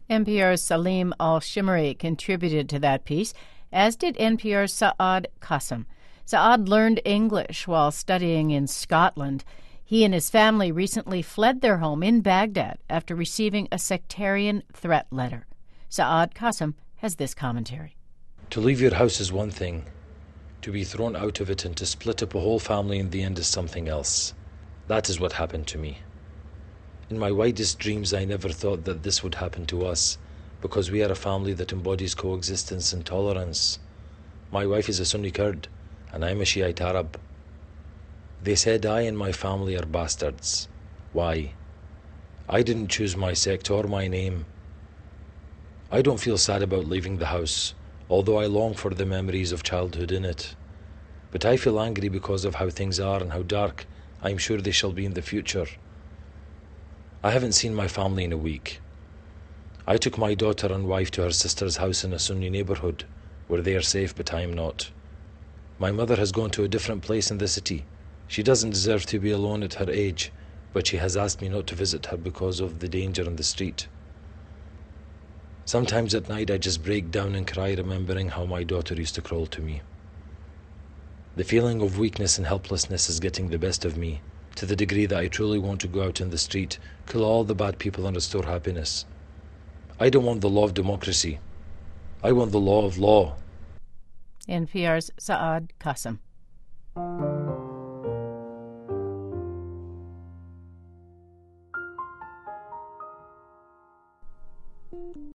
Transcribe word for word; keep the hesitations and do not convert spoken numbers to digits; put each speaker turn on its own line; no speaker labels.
N P R's Salim Al-Shimri contributed to that piece, as did N P R's Saad Qasim. Saad learned English while studying in Scotland. He and his family recently fled their home in Baghdad after receiving a sectarian threat letter. Saad Qasim has this commentary.
To leave your house is one thing. To be thrown out of it and to split up a whole family in the end is something else. That is what happened to me. In my widest dreams, I never thought that this would happen to us, because we are a family that embodies coexistence and tolerance. My wife is a Sunni Kurd, and I'm a Shiite Arab. They said I and my family are bastards. Why? I didn't choose my sect or my name. I don't feel sad about leaving the house, although I long for the memories of childhood in it. But I feel angry because of how things are and how dark I'm sure they shall be in the future. I haven't seen my family in a week. I took my daughter and wife to her sister's house in a Sunni neighborhood, where they are safe, but I am not. My mother has gone to a different place in the city. She doesn't deserve to be alone at her age, but she has asked me not to visit her because of the danger in the street. Sometimes at night I just break down and cry, remembering how my daughter used to crawl to me. The feeling of weakness and helplessness is getting the best of me, to the degree that I truly want to go out in the street, kill all the bad people and restore happiness. I don't want the law of democracy. I want the law of law.
N P R's Saad Qasim.